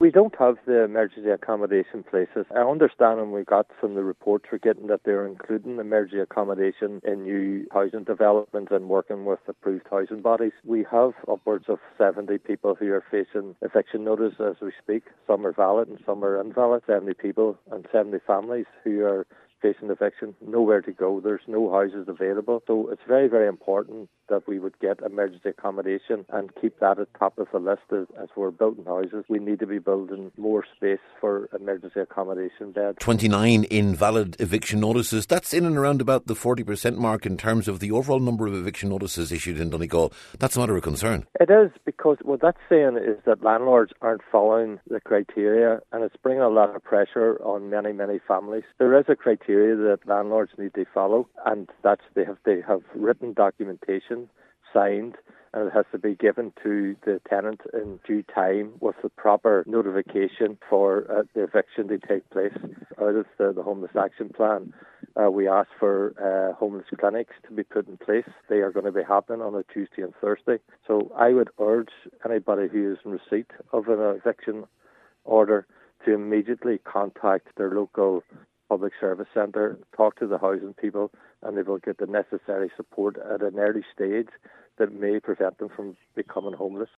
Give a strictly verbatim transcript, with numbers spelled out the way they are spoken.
we don't have the emergency accommodation places. I understand, and we got from the reports we're getting, that they're including emergency accommodation in new housing developments and working with approved housing bodies. We have upwards of seventy people who are facing eviction notice as we speak. Some are valid and some are invalid. seventy people and seventy families who are facing eviction, nowhere to go. There's no houses available. So it's very, very important that we would get emergency accommodation and keep that at top of the list as, as we're building houses. We need to be building more space for emergency accommodation beds. twenty-nine invalid eviction notices. That's in and around about the forty percent mark in terms of the overall number of eviction notices issued in Donegal. That's a matter of concern. It is, because what that's saying is that landlords aren't following the criteria, and it's bringing a lot of pressure on many, many families. There is a criteria that landlords need to follow, and that's they have they have written documentation signed, and it has to be given to the tenant in due time with the proper notification for uh, the eviction to take place. Out of the, the Homeless Action Plan, uh, we asked for uh, homeless clinics to be put in place. They are going to be happening on a Tuesday and Thursday. So I would urge anybody who is in receipt of an eviction order to immediately contact their local public service centre, talk to the housing people, and they will get the necessary support at an early stage that may prevent them from becoming homeless.